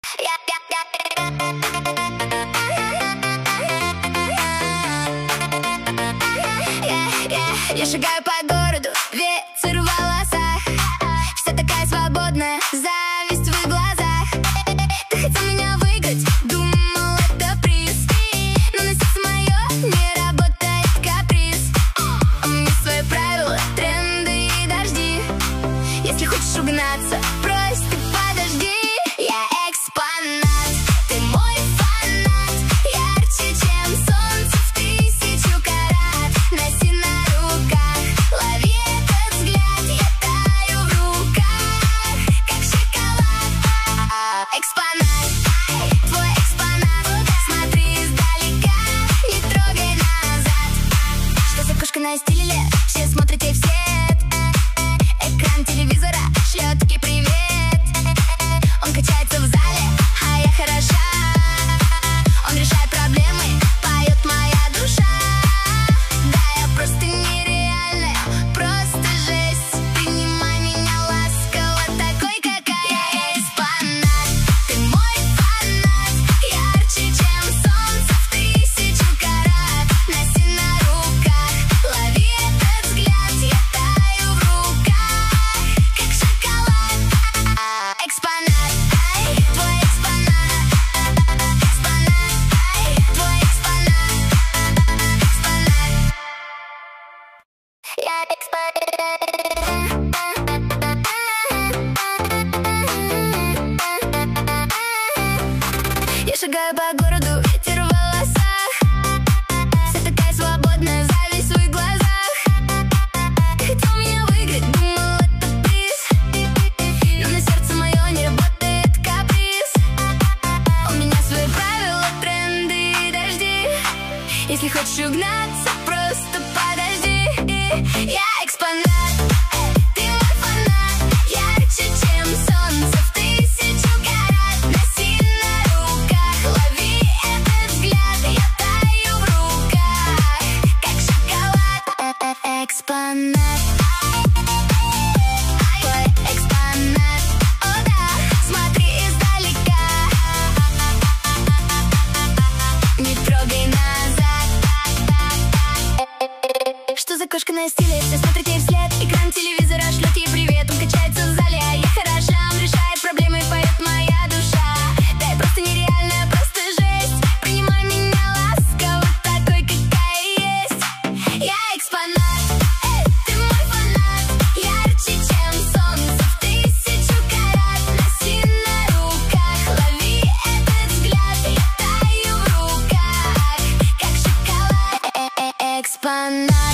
Я шагаю по городу, ветер в волосах, вся такая свободная, зависть в глазах. Ты хотел меня выиграть, думал, это приз, но на сердце мое не работает каприз. У меня свои правила, тренды и дожди. Если хочешь угнаться, брось, ты подожди. Я экспонат, ты мой фанат, ярче, чем солнце в 1000 карат. Носи на руках, лови этот взгляд, я таю в руках, как шоколад. Экспонат, твой экспонат, смотри издалека, не трогай назад. Что за кошка на стиле? Все смотрят ей вслед. Экран телевизора шлет таки привет. Он качается в зале, а я хороша. Он решает проблемы, поет моя душа. Да, я просто нереальная, просто жесть. Принимай меня ласково, такой, какая я. Экспонат, ты мой фанат, ярче, чем солнце в 1000 карат. Носи на руках, лови этот взгляд, я таю в руках, как шоколад. Экспонат, твой экспонат, твой экспонат. Я Я шагаю по городу, ветер в волосах, вся такая свободная, зависть в своих глазах. Ты хотел меня выиграть, думал, это приз, но на сердце мое не работает каприз. У меня свои правила, тренды и дожди. Если хочешь угнаться, просто подожди. Я экспонат, ты мой фанат, ярче, чем солнце в 1000 карат. Носи на руках, лови этот взгляд, я таю в руках, как шоколад. Экспонат, твой экспонат. О да, смотри издалека, не трогай назад. Что за кошка на стиле? Все смотрят ей вслед. Экран телевизора шлет ей привет. Он качается в зале, а я хороша. Он решает проблемы, поет моя душа. Да, я просто нереальная, просто жесть. Принимай меня ласково, такой, какая есть. Я экспонат, ты мой фанат, ярче, чем солнце в 1000 карат. Носи на руках, лови этот взгляд, я таю в руках, как шоколад. Экспонат.